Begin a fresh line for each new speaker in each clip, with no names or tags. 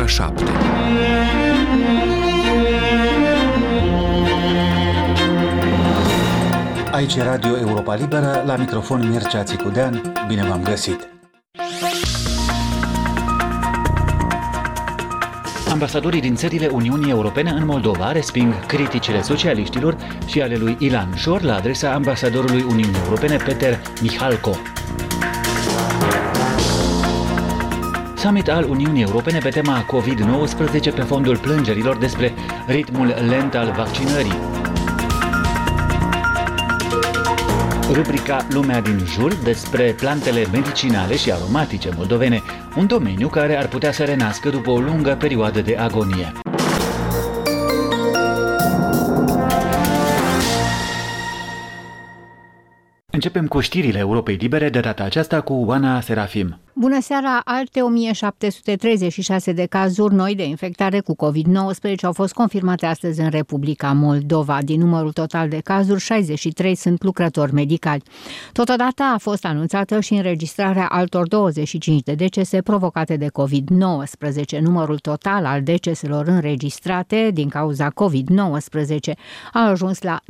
7.
Aici e Radio Europa Liberă, la microfon Mircea Țicudean. Bine v-am găsit!
Ambasadorii din țările Uniunii Europene în Moldova resping criticile socialiștilor și ale lui Ilan Șor la adresa ambasadorului Uniunii Europene Peter Mihalko. Summit al Uniunii Europene pe tema COVID-19 pe fondul plângerilor despre ritmul lent al vaccinării. Rubrica Lumea din jur despre plantele medicinale și aromatice moldovene, un domeniu care ar putea să renască după o lungă perioadă de agonie. Începem cu știrile Europei Libere, de data aceasta cu Oana Serafim.
Bună seara! Alte 1736 de cazuri noi de infectare cu COVID-19 au fost confirmate astăzi în Republica Moldova. Din numărul total de cazuri, 63 sunt lucrători medicali. Totodată a fost anunțată și înregistrarea altor 25 de decese provocate de COVID-19. Numărul total al deceselor înregistrate din cauza COVID-19 a ajuns la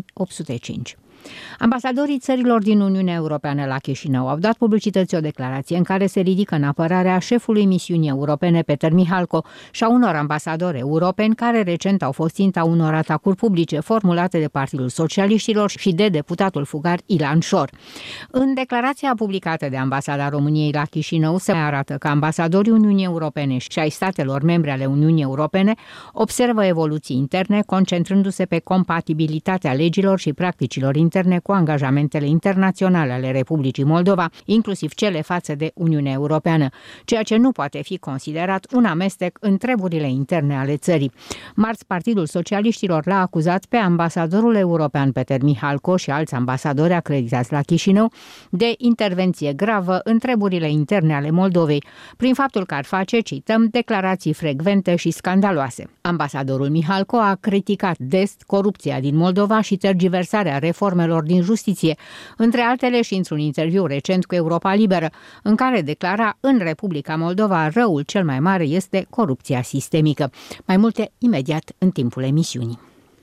3805. Ambasadorii țărilor din Uniunea Europeană la Chișinău au dat publicității o declarație în care se ridică în apărarea șefului misiunii europene Peter Mihalko și a unor ambasadori europeni care recent au fost ținta unor atacuri publice formulate de Partidul Socialiștilor și de deputatul fugar Ilan Șor. În declarația publicată de Ambasada României la Chișinău se arată că ambasadorii Uniunii Europene și ai statelor membre ale Uniunii Europene observă evoluții interne, concentrându-se pe compatibilitatea legilor și practicilor interne cu angajamentele internaționale ale Republicii Moldova, inclusiv cele față de Uniunea Europeană, ceea ce nu poate fi considerat un amestec în treburile interne ale țării. Marți, Partidul Socialiștilor l-a acuzat pe ambasadorul european Peter Mihalko și alți ambasadori acreditați la Chișinău de intervenție gravă în treburile interne ale Moldovei, prin faptul că ar face, cităm, declarații frecvente și scandaloase. Ambasadorul Mihalko a criticat des corupția din Moldova și tergiversarea reformelor din justiție, între altele și într-un interviu recent cu Europa Liberă, în care declara: în Republica Moldova răul cel mai mare este corupția sistemică. Mai multe imediat în timpul emisiunii.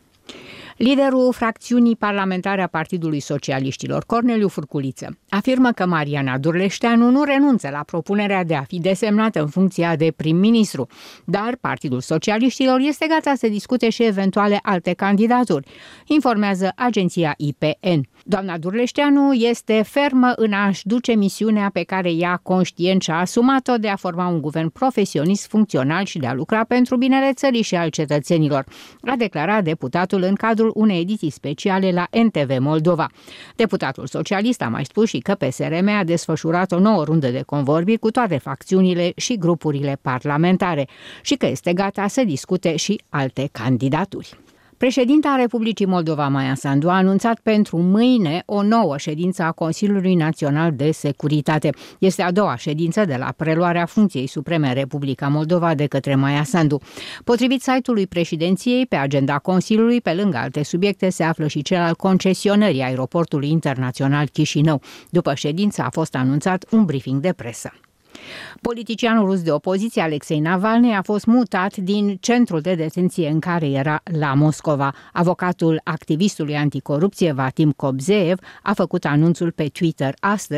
Liderul fracțiunii parlamentare a Partidului Socialiștilor, Corneliu Furculiță, afirmă că Mariana Durleșteanu nu renunță la propunerea de a fi desemnată în funcția de prim-ministru, dar Partidul Socialiștilor este gata să discute și eventuale alte candidaturi, informează agenția IPN. Doamna Durleșteanu este fermă în a-și duce misiunea pe care ea conștient și-a asumat-o de a forma un guvern profesionist, funcțional și de a lucra pentru binele țării și al cetățenilor, a declarat deputatul în cadrul unei ediții speciale la NTV Moldova. Deputatul socialist a mai spus și că PSRM a desfășurat o nouă rundă de convorbiri cu toate facțiunile și grupurile parlamentare și că este gata să discute și alte candidaturi. Președinta Republicii Moldova, Maia Sandu, a anunțat pentru mâine o nouă ședință a Consiliului Național de Securitate. Este a doua ședință de la preluarea funcției supreme în Republica Moldova de către Maia Sandu. Potrivit site-ului președinției, pe agenda Consiliului, pe lângă alte subiecte, se află și cel al concesionării aeroportului internațional Chișinău. După ședință a fost anunțat un briefing de presă. Politicianul rus de opoziție Alexei Navalny a fost mutat din centrul de detenție în care era la Moscova. Avocatul activistului anticorupție Vadim Kobzeev a făcut anunțul pe Twitter astăzi